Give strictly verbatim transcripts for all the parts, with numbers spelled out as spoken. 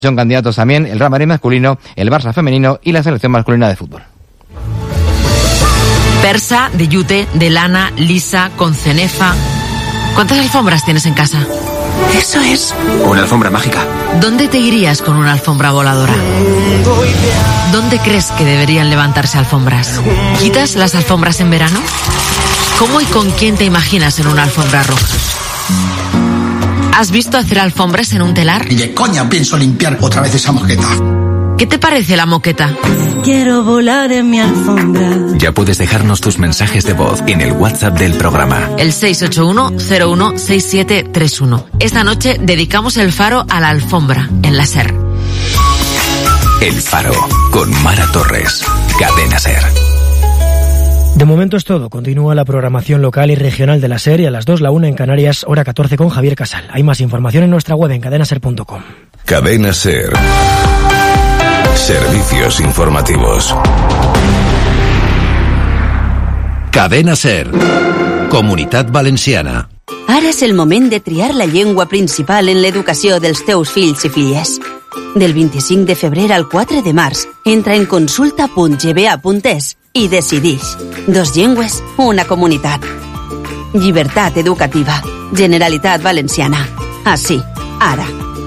Son candidatos también el Real Madrid masculino, el Barça femenino y la selección masculina de fútbol. Persa, de yute, de lana, lisa, con cenefa. ¿Cuántas alfombras tienes en casa? Eso es una alfombra mágica. ¿Dónde te irías con una alfombra voladora? ¿Dónde crees que deberían levantarse alfombras? ¿Quitas las alfombras en verano? ¿Cómo y con quién te imaginas en una alfombra roja? ¿Has visto hacer alfombras en un telar? Y de coña pienso limpiar otra vez esa moqueta. ¿Qué te parece la moqueta? Quiero volar en mi alfombra. Ya puedes dejarnos tus mensajes de voz en el WhatsApp del programa. El seis ocho uno cero uno seis siete tres uno. Esta noche dedicamos el faro a la alfombra, en la SER. El Faro, con Mara Torres. Cadena SER. De momento es todo. Continúa la programación local y regional de la SER y a las dos, la una en Canarias, hora catorce con Javier Casal. Hay más información en nuestra web en cadena ser punto com. Cadena SER. Servicios informativos. Cadena SER. Comunitat Valenciana. Ara és el moment de triar la llengua principal en l'educació dels teus fills i filles. Del vint-i-cinc de febrer al quatre de març, entra en consulta punt g b a punt e s i decidix. Dos llengües, una comunitat. Llibertat educativa. Generalitat Valenciana. Així, ara.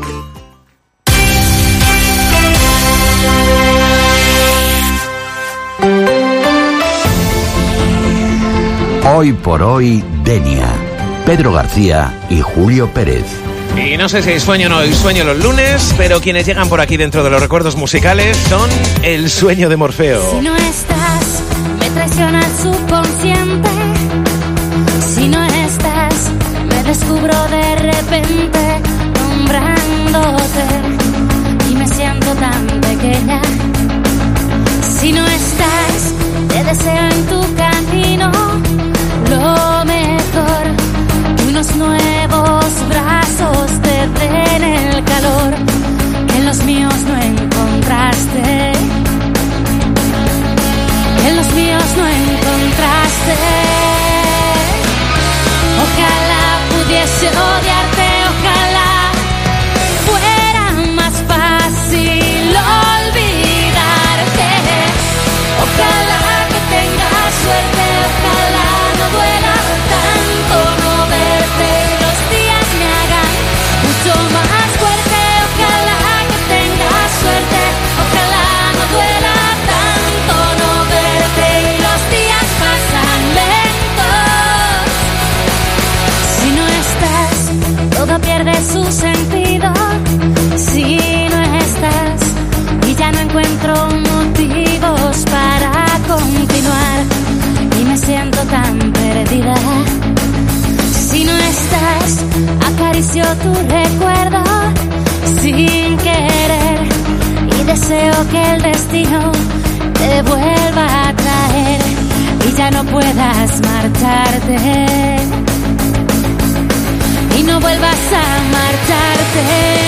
Hoy por hoy, Denia. Pedro García y Julio Pérez. Y no sé si sueño o no sueño los lunes, pero quienes llegan por aquí dentro de los recuerdos musicales son El sueño de Morfeo. Si no estás, me traiciona el subconsciente. Si no estás, me descubro de repente nombrándote y me siento tan pequeña. Si no estás, te deseo en tu camino lo mejor, que unos nuevos brazos te den el calor que en los míos no encontraste, que en los míos no encontraste. Ojalá pudiese odiarte, ojalá fuera más fácil olvidarte, ojalá que tengas suerte, ojalá no duela tanto no verte y los días me hagan mucho más fuerte, ojalá que tengas suerte, ojalá no duela tanto no verte y los días pasan lentos. Si no estás, todo pierde su sentido. Si no estás y ya no encuentro motivos para continuar y me siento tan perdida. Si no estás, acaricio tu recuerdo sin querer y deseo que el destino te vuelva a traer y ya no puedas marcharte y no vuelvas a marcharte.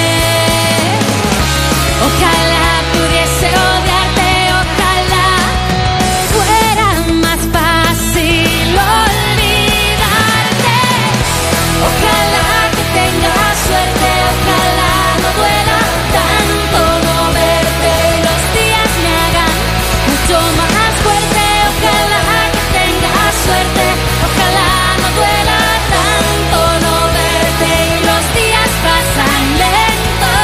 Ojalá pudiese odiarte, ojalá fuera más fácil olvidarte, ojalá que tengas suerte, ojalá no duela tanto no verte y los días me hagan mucho más fuerte, ojalá que tengas suerte, ojalá no duela tanto no verte y los días pasan lentos.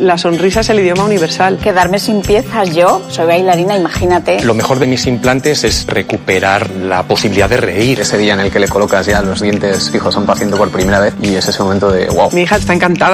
la sonrisa es el idioma universal. Quedarme sin piezas, yo soy bailarina, imagínate. Lo mejor de mis implantes es recuperar la posibilidad de reír. Ese día en el que le colocas ya los dientes fijos a un paciente por primera vez y es ese momento de wow. Mi hija está encantada.